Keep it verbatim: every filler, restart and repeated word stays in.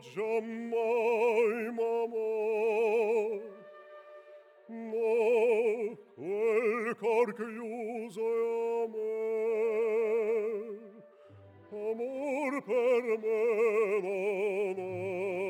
giammai, mamma. No, quel cor chiuso è a me. Amor per me non ha.